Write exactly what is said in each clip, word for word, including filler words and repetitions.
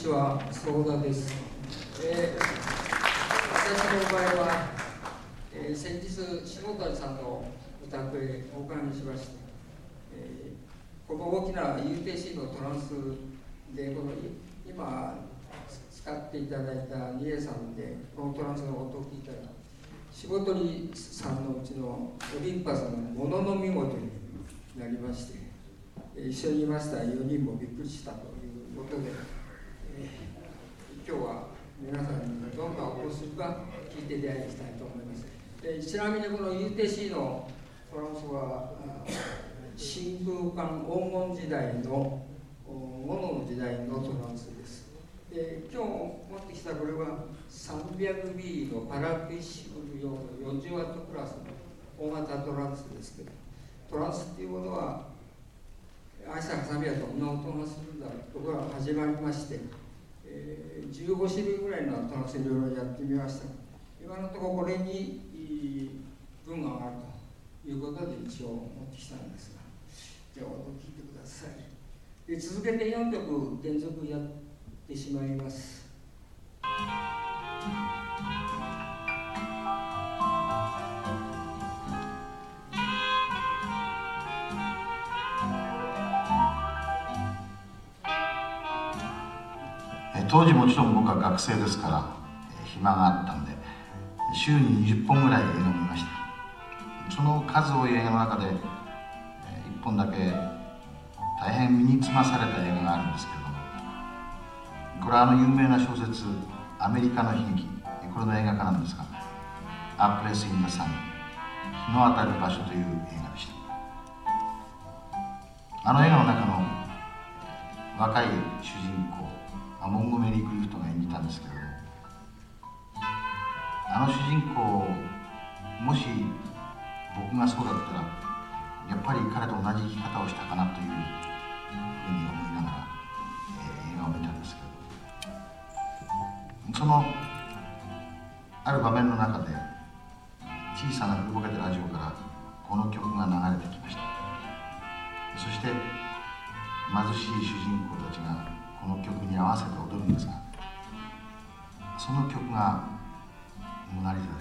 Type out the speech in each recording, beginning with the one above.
ちは、相田です。えー、私の場合は、えー、先日、下谷さんのお宅へお伺いしまして、えー、この大きな ユーティーシー のトランスで、この今使っていただいたニエさんで、このトランスの音を聞いたら、下鳥さんのうちのオリンパスのものの見事になりまして、一緒にいましたよにんもびっくりしたということで、えー、今日は皆さんにどんなお越しか聞いていただきたいと思います。でちなみにこの ユーティーシー のトランスは真空管黄金時代の物の時代のトランスです。で今日持ってきたこれは さんびゃくビー のパラフィッシブル用の よんじゅうワット クラスの大型トランスですけど、トランスっていうものは朝挟みはどんな音がするんだろうところが始まりまして、えー、じゅうごしゅるいぐらいのトランスいろいろやってみました。今のところこれに分があるということで一応持ってきたんですが、じゃあ音を聞いてください。で続けてよんきょく連続やってしまいます。 当時もちろん僕は学生ですから、えー、暇があったんで週ににじゅっぽんぐらい映画を見ました。その数多い映画の中で、えー、いっぽんだけ大変身につまされた映画があるんですけれども、これはあの有名な小説「アメリカの悲劇」、これの映画化なんですが「A Place in the Sun」、日の当たる場所という映画でした。あの映画の中の若い主人公モンゴメリー・クリフトが演じたんですけれども、あの主人公もし僕がそうだったらやっぱり彼と同じ生き方をしたかなというふうに思いながら、えー、映画を見たんですけれど、そのある場面の中で小さな古ぼけたラジオからこの曲が流れてきました。そして貧しい主人公たちがこの曲に合わせて踊るんですが、その曲がモナリザです。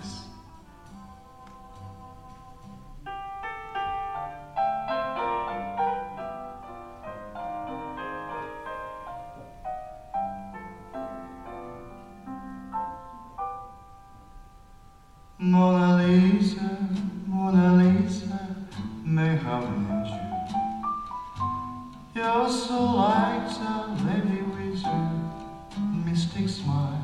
モナリザ、モナリザ、may have met you. You're so like the lady with your mystic smile.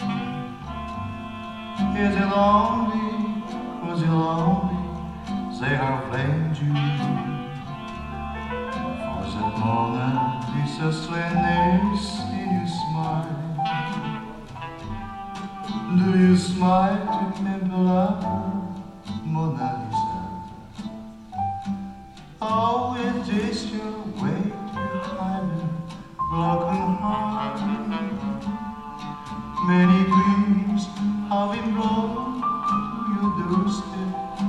Is it lonely? Was it lonely? They have blamed you for that Mona Lisa slenderness in your smile. Do you smile to remember love, Mona Lisa? Oh, it is your way behind a broken heart. Many dreams have been brought to your doorstep.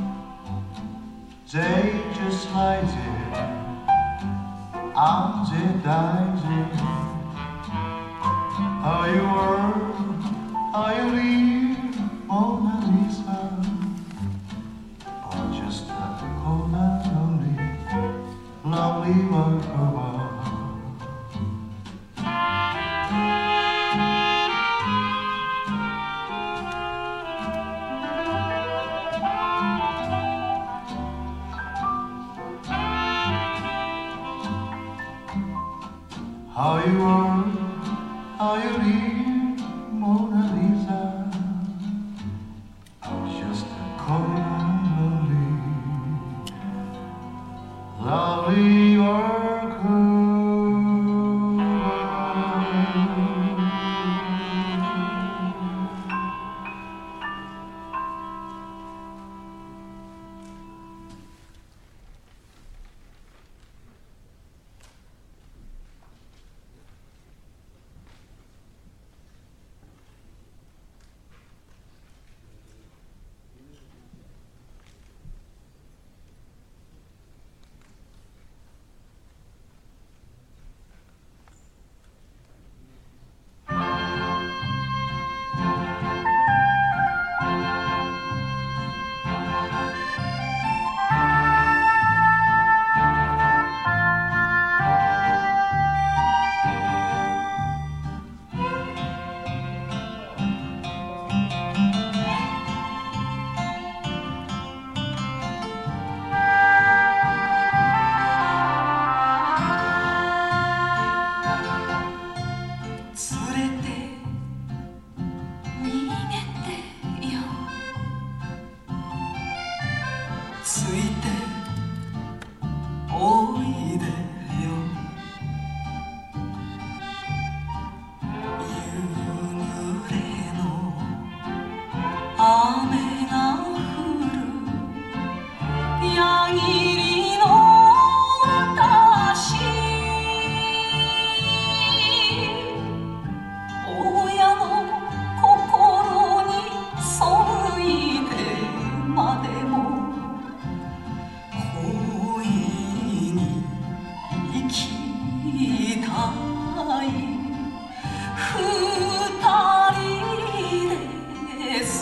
They just lie there and they die there. Are you world? Are you real, Mona Lisa? Or just a cold and lonely, lonely work of art? Are you world? Are you real, Mona Lisa? Or just a cold and lonely, lovely work of いておいでよ夕暮れの雨が降る矢切の私親の心に背いてまでも恋に生きたい二人です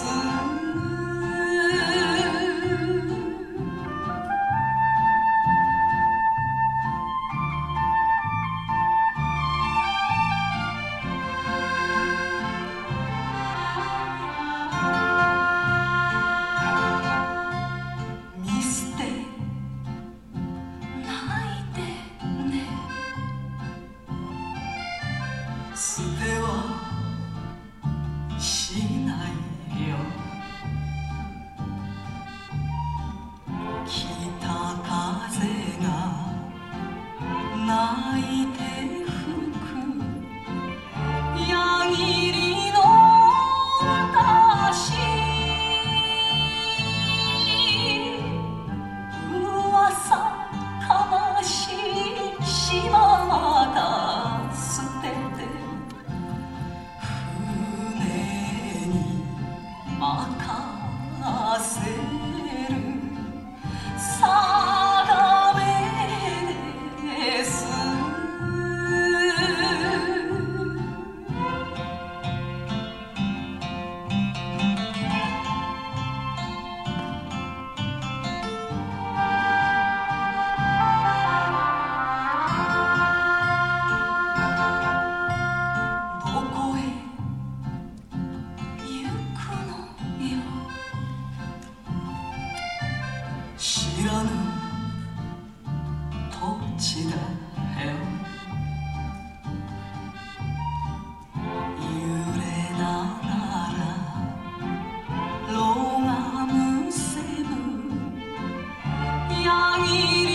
見捨てないでね捨てはしないよ北風が泣いて吹く矢切の私噂悲しい島まだ捨てて船に任せる定めですどこへ行くのよ知らぬ土地だよ揺れながらろがむせぶ矢切